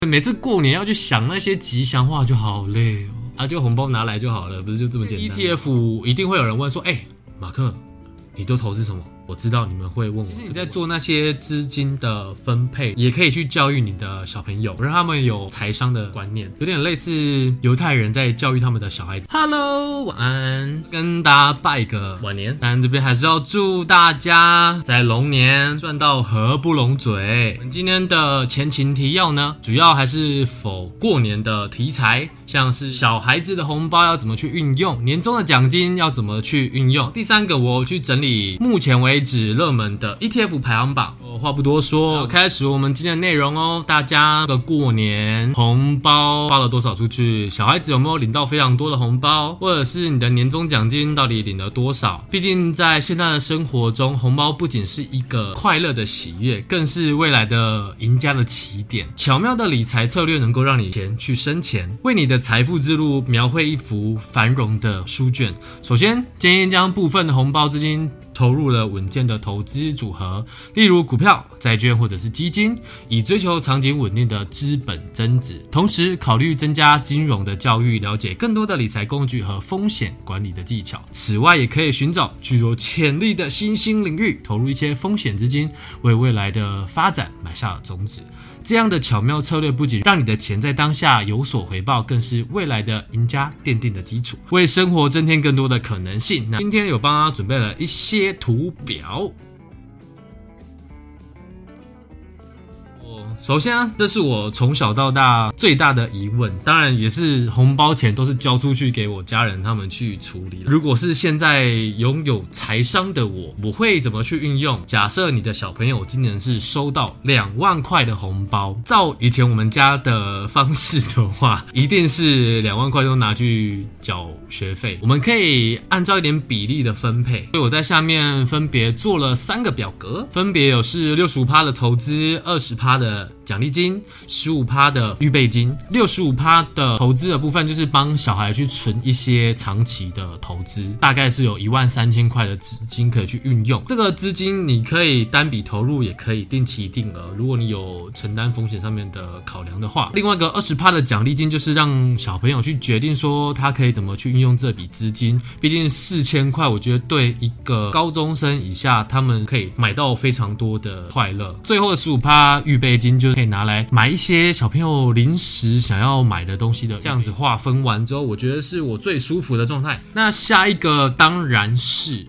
每次过年要去想那些吉祥话就好累哦，就红包拿来就好了，不是就这么简单。ETF 一定会有人问说，马克，你都投资什么？我知道你们会问我，其实你在做那些资金的分配，也可以去教育你的小朋友，让他们有财商的观念，有点类似犹太人在教育他们的小孩子。Hello， 晚安，跟大家拜个晚年。但这边还是要祝大家在龙年赚到合不拢嘴。我们今天的前情提要呢，主要还是否过年的题材，像是小孩子的红包要怎么去运用，年终的奖金要怎么去运用。第三个，我去整理目前为止热门的 ETF 排行榜。话不多说，开始我们今天的内容哦。大家的过年红包发了多少出去？小孩子有没有领到非常多的红包？或者是你的年终奖金到底领了多少？毕竟在现在的生活中，红包不仅是一个快乐的喜悦，更是未来的赢家的起点。巧妙的理财策略能够让你钱去生钱，为你的财富之路描绘一幅繁荣的书卷。首先，建议将部分的红包资金投入了稳健的投资组合，例如股票、债券或者是基金，以追求长期稳定的资本增值。同时考虑增加金融的教育，了解更多的理财工具和风险管理的技巧。此外，也可以寻找具有潜力的新兴领域，投入一些风险资金，为未来的发展埋下种子。这样的巧妙策略不仅让你的钱在当下有所回报，更是未来的赢家奠定的基础，为生活增添更多的可能性。那今天有帮他准备了一些图表。首先这是我从小到大最大的疑问，当然也是红包钱都是交出去给我家人他们去处理。如果是现在拥有财商的我会怎么去运用？假设你的小朋友今年是收到2万块的红包，照以前我们家的方式的话，一定是2万块都拿去缴学费。我们可以按照一点比例的分配，所以我在下面分别做了3个表格，分别有是 65% 的投资， 20% 的奖励金， 15% 的预备金。 65% 的投资的部分就是帮小孩去存一些长期的投资，大概是有13000块的资金可以去运用。这个资金你可以单笔投入，也可以定期定额，如果你有承担风险上面的考量的话。另外一个 20% 的奖励金就是让小朋友去决定说他可以怎么去运用这笔资金，毕竟4000块我觉得对一个高中生以下他们可以买到非常多的快乐。最后的 15% 预备金就是可以拿来买一些小朋友临时想要买的东西的。这样子划分完之后，我觉得是我最舒服的状态。那下一个当然是，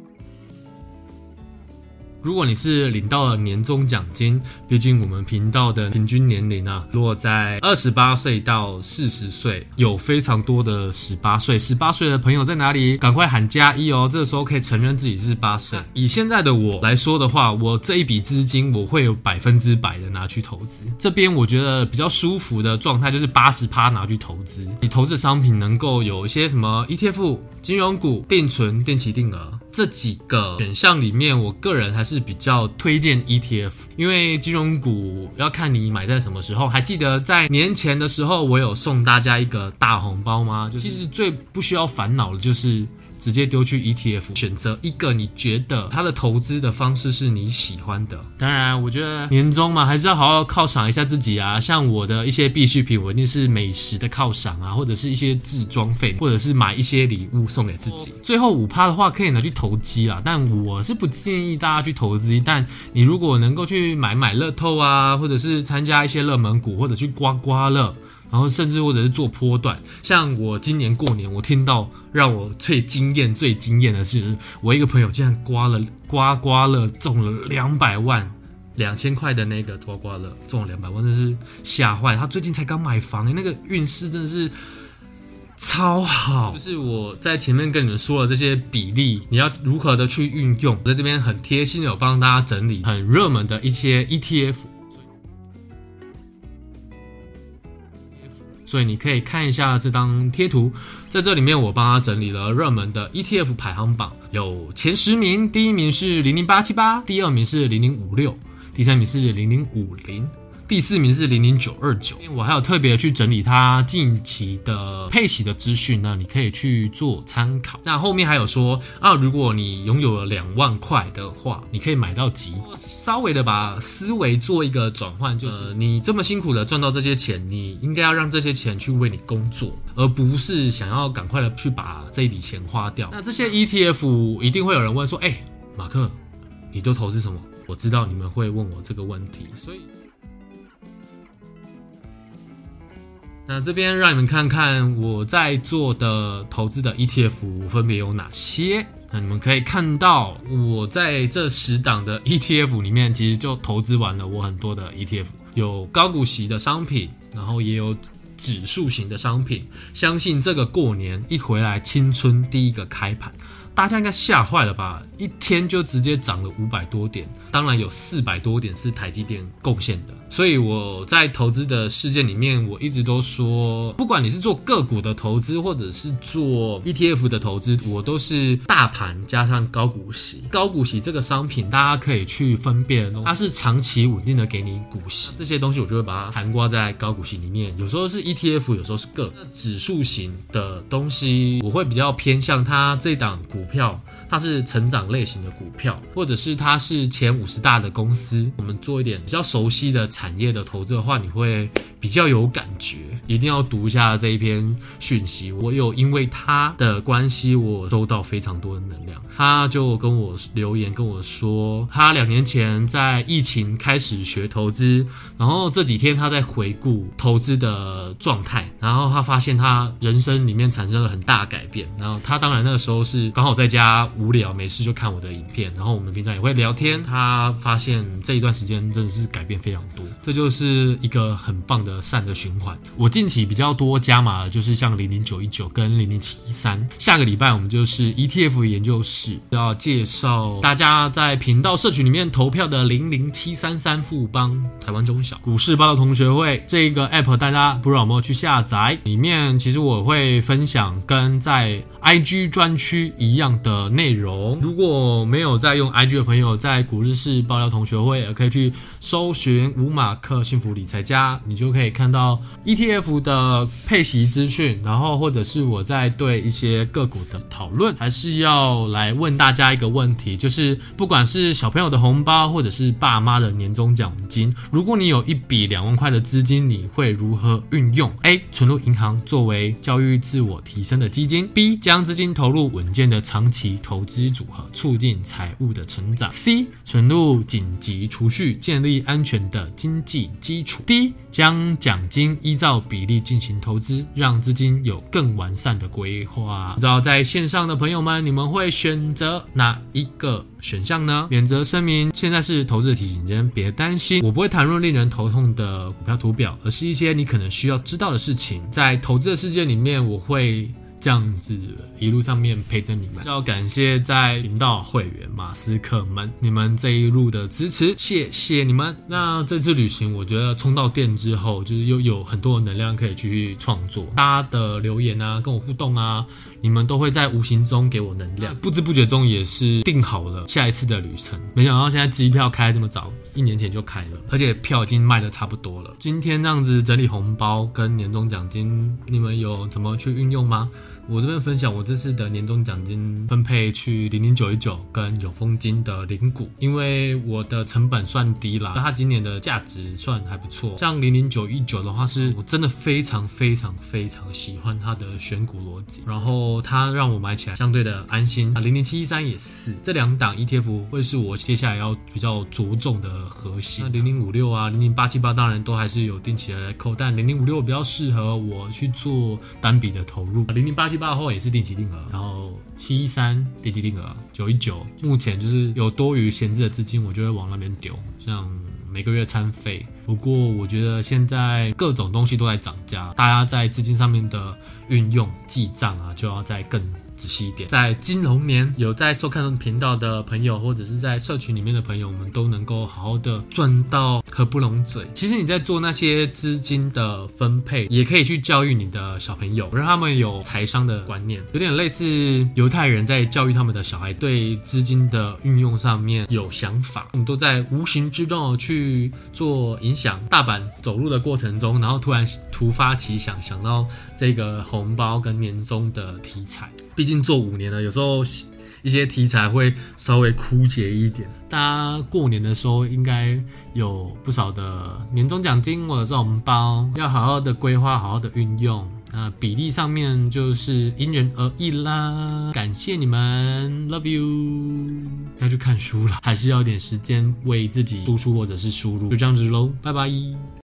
如果你是领到了年终奖金，毕竟我们频道的平均年龄啊，落在28岁到40岁，有非常多的18岁。18岁的朋友在哪里？赶快喊+1哦！这个时候可以承认自己是18岁。以现在的我来说的话，我这一笔资金我会有100%的拿去投资。这边我觉得比较舒服的状态就是80%拿去投资。你投资的商品能够有一些什么 ETF、金融股、定存、定期定额这几个选项里面，我个人还是比较推荐 ETF， 因为金融股要看你买在什么时候。还记得在年前的时候我有送大家一个大红包吗？其实最不需要烦恼的就是直接丢去 ETF， 选择一个你觉得它的投资的方式是你喜欢的。当然我觉得年终嘛，还是要好好犒赏一下自己啊。像我的一些必需品，我一定是美食的犒赏啊，或者是一些置装费，或者是买一些礼物送给自己。最后 5% 的话可以拿去投机啊，但我是不建议大家去投资。但你如果能够去买乐透啊，或者是参加一些热门股，或者去刮刮乐，然后甚至或者是做波段。像我今年过年，我听到让我最惊艳的是，我一个朋友竟然刮刮乐中了200万，2000块的那个刮刮乐中了200万，真是吓坏。他最近才刚买房，那个运势真的是超好。是不是我在前面跟你们说了这些比例，你要如何的去运用？我在这边很贴心的有帮大家整理很热门的一些 ETF，所以你可以看一下这张贴图，在这里面我帮他整理了热门的 ETF 排行榜，有前10名，第1名是00878，第2名是0056，第3名是0050， 第4名是00929，我还有特别去整理它近期的配息的资讯呢，你可以去做参考。那后面还有说如果你拥有了2万块的话，你可以买到级。稍微的把思维做一个转换，就是你这么辛苦的赚到这些钱，你应该要让这些钱去为你工作，而不是想要赶快的去把这一笔钱花掉。那这些 ETF 一定会有人问说，马克，你都投资什么？我知道你们会问我这个问题，所以那这边让你们看看我在做的投资的 ETF 分别有哪些。那你们可以看到，我在这10档的 ETF 里面，其实就投资完了我很多的 ETF， 有高股息的商品，然后也有指数型的商品。相信这个过年一回来，青春第一个开盘，大家应该吓坏了吧？一天就直接涨了500多点，当然有400多点是台积电贡献的。所以我在投资的事件里面，我一直都说，不管你是做个股的投资，或者是做 ETF 的投资，我都是大盘加上高股息。高股息这个商品，大家可以去分辨它是长期稳定的给你股息，这些东西我就会把它涵盖在高股息里面。有时候是 ETF， 有时候是个股。指数型的东西，我会比较偏向它这档股票，它是成长类型的股票，或者是它是前50大的公司，我们做一点比较熟悉的产业的投资的话，你会比较有感觉。一定要读一下这一篇讯息，我有因为他的关系，我收到非常多的能量。他就跟我留言跟我说，他2年前在疫情开始学投资，然后这几天他在回顾投资的状态，然后他发现他人生里面产生了很大的改变。然后他当然那个时候是刚好在家无聊没事就看我的影片，然后我们平常也会聊天。他发现这一段时间真的是改变非常多，这就是一个很棒的善的循环。我近期比较多加码的就是像00919跟00713，下个礼拜我们就是 ETF 研究室要介绍大家在频道社群里面投票的00733富邦台湾中小股市报道同学会这个 app， 大家不知道有没有去下载？里面其实我会分享跟在 IG 专区一样的内容。如果没有在用 IG 的朋友，在股市爆料同学会也可以去搜寻吴马克幸福理财家，你就可以看到 ETF 的配息资讯，然后或者是我在对一些个股的讨论。还是要来问大家一个问题，就是不管是小朋友的红包或者是爸妈的年终奖金，如果你有一笔2万块的资金，你会如何运用？ A. 存入银行作为教育自我提升的基金， B. 将资金投入稳健的长期投资组合，促进财务的成长， C. 存入紧急储蓄，建立安全的经济基础， D. 将奖金依照比例进行投资，让资金有更完善的规划。不知道在线上的朋友们，你们会选择哪一个选项呢？免责声明，现在是投资的提醒间，别担心，我不会谈论令人头痛的股票图表，而是一些你可能需要知道的事情。在投资的世界里面，我会这样子一路上面陪着你们。要感谢在频道会员马斯克们，你们这一路的支持，谢谢你们。那这次旅行我觉得充到电之后，就是又有很多的能量可以继续创作。大家的留言啊，跟我互动啊，你们都会在无形中给我能量，不知不觉中也是定好了下一次的旅程。没想到现在机票开这么早，1年前就开了，而且票已经卖得差不多了。今天这样子整理红包跟年终奖金，你们有怎么去运用吗？我这边分享我这次的年终奖金分配去00919跟永丰金的零股，因为我的成本算低啦，它今年的价值算还不错。像00919的话，是我真的非常非常非常喜欢它的选股逻辑，然后它让我买起来相对的安心。00713也是，这2档 ETF 会是我接下来要比较着重的核心。那0056啊00878当然都还是有定期的来扣，但0056比较适合我去做单笔的投入。00878后也是定期定额，然后713定期定额，919目前就是有多余闲置的资金，我就会往那边丢，像每个月餐费。不过我觉得现在各种东西都在涨价，大家在资金上面的运用记账啊，就要再更仔细一点。在金龙年有在收看频道的朋友，或者是在社群里面的朋友，我们都能够好好的赚到合不拢嘴。其实你在做那些资金的分配，也可以去教育你的小朋友，让他们有财商的观念，有点类似犹太人在教育他们的小孩对资金的运用上面有想法。我们都在无形之中去做影响。大阪走路的过程中，然后突然突发奇想，想到这个红包跟年终的题材。毕竟做5年了，有时候一些题材会稍微枯竭一点。大家过年的时候应该有不少的年终奖金或者是红包，要好好的规划，好好的运用。比例上面就是因人而异啦。感谢你们 ，Love you。要去看书了，还是要点时间为自己输出或者是输入，就这样子喽，拜拜。